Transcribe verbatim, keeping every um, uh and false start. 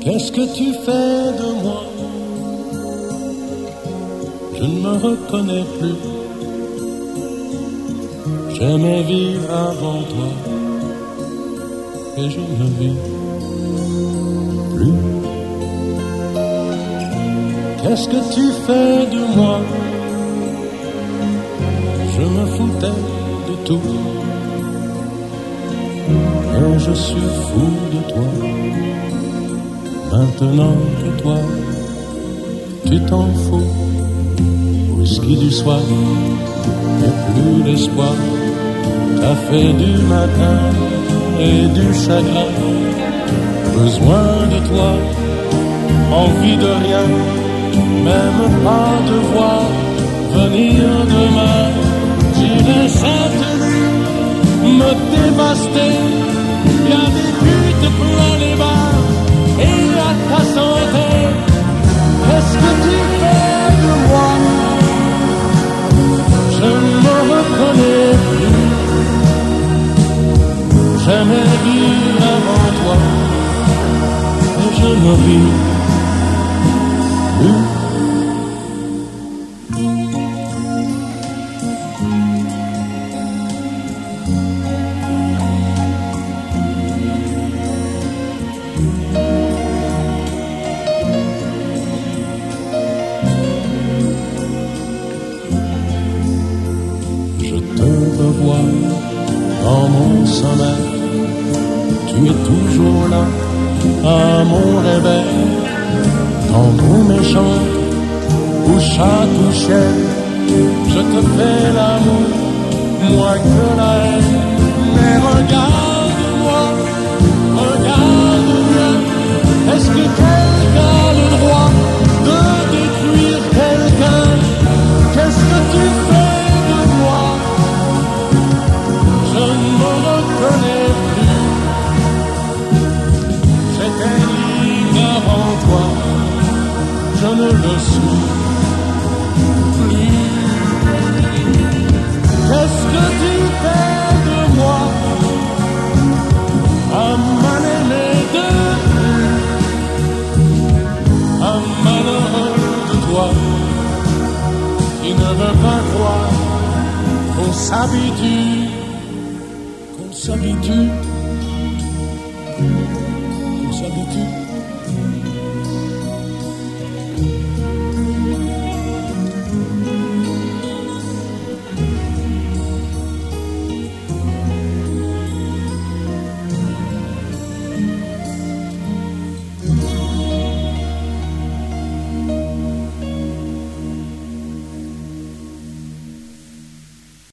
Qu'est-ce que tu fais de moi? Je ne me reconnais plus. J'aimais vivre avant toi et je ne vis plus. Qu'est-ce que tu fais de moi? Je me foutais de tout et je suis fou de toi. Maintenant que toi, tu t'en fous. Whisky du soir et plus d'espoir. Café du matin et du chagrin. Besoin de toi, envie de rien, même pas te voir venir demain. J'irai cette nuit me dévaster. Y'a des putes plein les bars et à ta santé. Qu'est-ce que tu fais de moi? Je ne me reconnais plus. J'aimais vivre avant toi et je ne vis plus. Je te revois dans mon sommeil. Tu es toujours là, à mon réveil. Quand on m'échange, ou chat ou chien, je te fais l'amour, moins que la haine. Mais regarde-moi, regarde bien. Est-ce que quelqu'un a le droit de détruire quelqu'un? Qu'est-ce que tu fais de moi? Je ne me reconnais plus. J'étais libre avant toi, je ne le suis plus. Qu'est-ce que tu fais de moi? Un mal-aimé de plus, un malheureux de toi, qui ne veut pas croire qu'on s'habitue, qu'on s'habitue, qu'on s'habitue.